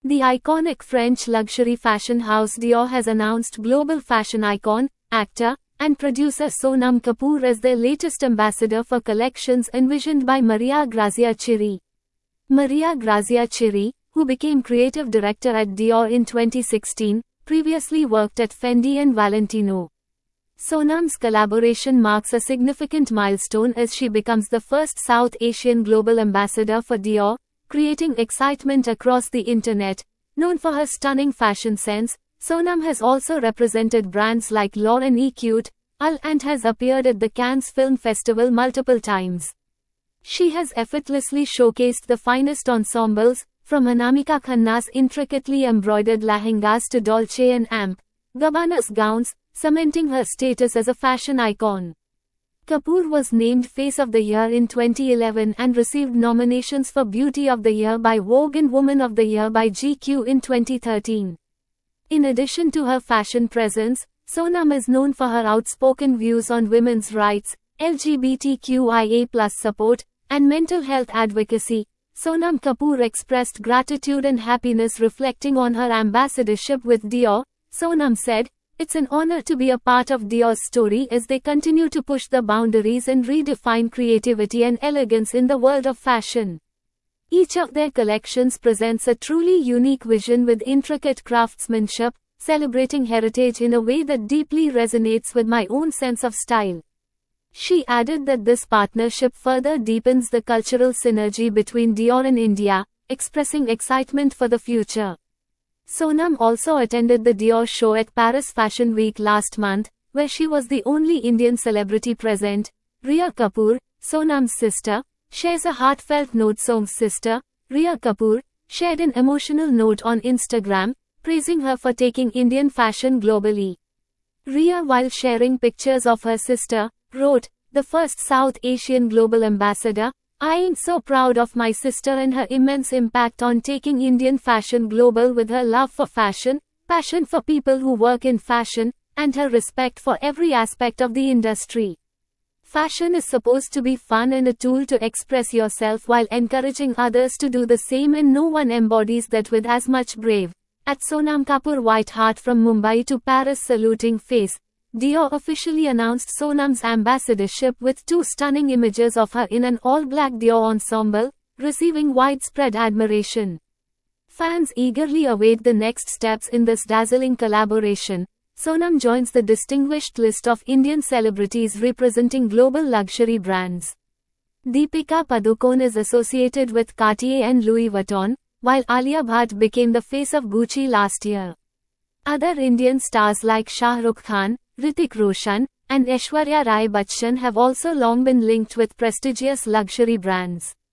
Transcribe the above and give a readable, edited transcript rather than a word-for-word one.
The iconic French luxury fashion house Dior has announced global fashion icon, actor, and producer Sonam Kapoor as their latest ambassador for collections envisioned by Maria Grazia Chirii. Maria Grazia Chirii, who became creative director at Dior in 2016, previously worked at Fendi and Valentino. Sonam's collaboration marks a significant milestone as she becomes the first South Asian global ambassador for Dior, creating excitement across the internet. Known for her stunning fashion sense, Sonam has also represented brands like Lauren Etude, and has appeared at the Cannes Film Festival multiple times. She has effortlessly showcased the finest ensembles, from Anamika Khanna's intricately embroidered lehengas to Dolce & Gabbana's gowns, cementing her status as a fashion icon. Kapoor was named Face of the Year in 2011 and received nominations for Beauty of the Year by Vogue and Woman of the Year by GQ in 2013. In addition to her fashion presence, Sonam is known for her outspoken views on women's rights, LGBTQIA+ support, and mental health advocacy. Sonam Kapoor expressed gratitude and happiness reflecting on her ambassadorship with Dior. Sonam said, "It's an honor to be a part of Dior's story as they continue to push the boundaries and redefine creativity and elegance in the world of fashion. Each of their collections presents a truly unique vision with intricate craftsmanship, celebrating heritage in a way that deeply resonates with my own sense of style." She added that this partnership further deepens the cultural synergy between Dior and India, expressing excitement for the future. Sonam also attended the Dior show at Paris Fashion Week last month, where she was the only Indian celebrity present. Rhea Kapoor, Sonam's sister, shares a heartfelt note. Sonam's sister, Rhea Kapoor, shared an emotional note on Instagram, praising her for taking Indian fashion globally. Rhea, while sharing pictures of her sister, wrote, "The first South Asian global ambassador. I am so proud of my sister and her immense impact on taking Indian fashion global with her love for fashion, passion for people who work in fashion, and her respect for every aspect of the industry." Fashion is supposed to be fun and a tool to express yourself while encouraging others to do the same, and no one embodies that with as much brave. At Sonam Kapoor White Heart from Mumbai to Paris saluting face. Dior officially announced Sonam's ambassadorship with two stunning images of her in an all-black Dior ensemble, receiving widespread admiration. Fans eagerly await the next steps in this dazzling collaboration. Sonam joins the distinguished list of Indian celebrities representing global luxury brands. Deepika Padukone is associated with Cartier and Louis Vuitton, while Alia Bhatt became the face of Gucci last year. Other Indian stars like Shah Rukh Khan, Hrithik Roshan, and Aishwarya Rai Bachchan have also long been linked with prestigious luxury brands.